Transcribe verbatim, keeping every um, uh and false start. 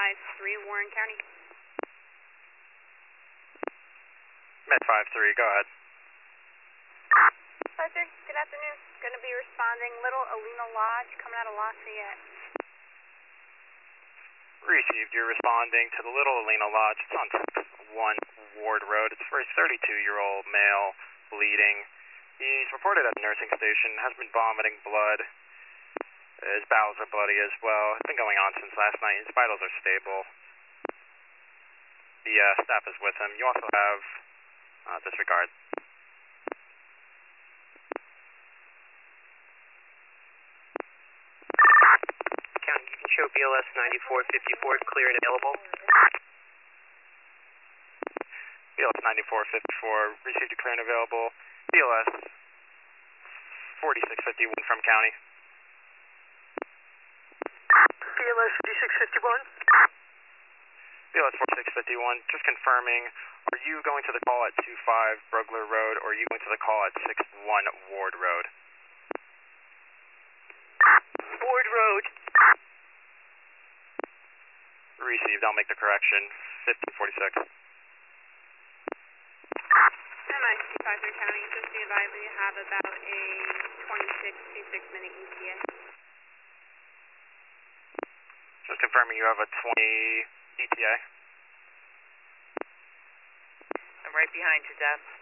five three, Warren County. Med five three, go ahead. five three, good afternoon. Going to be responding Little Alina Lodge, coming out of Lafayette. Received. You're responding to the Little Alina Lodge. It's on one Ward Road. It's for a thirty-two-year-old male bleeding. He's reported at the nursing station, has been vomiting blood. His bowels are bloody as well. It's been going on since last night. His vitals are stable. The uh, staff is with him. You also have uh, disregard. County, you can show B L S ninety-four fifty-four clear and available. B L S ninety-four fifty-four, received a clear and available. B L S forty-six fifty-one from County. B L S fifty-six fifty-one. B L S forty-six fifty-one, just confirming, are you going to the call at two five Brugler Road, or are you going to the call at six one Ward Road? Ward Road. Received, I'll make the correction, fifteen forty-six. M I C five three County, just be advised that you have about a twenty-six to six minute E T A. Just confirming you have a twenty E T A. I'm right behind you, Dad.